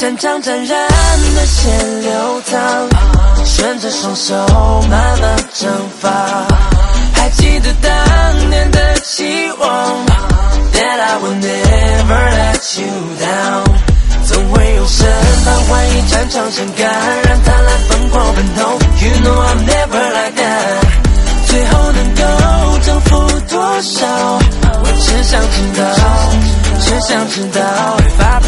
沾沾沾染的血流淌，顺着双手慢慢蒸发。还记得当年的期望 ，That I will never let you down。总会有身旁欢喜战场先感染，贪婪疯狂奔头 ，You know I'm never like that。最后能够征服多少？我只想知道，只想知道。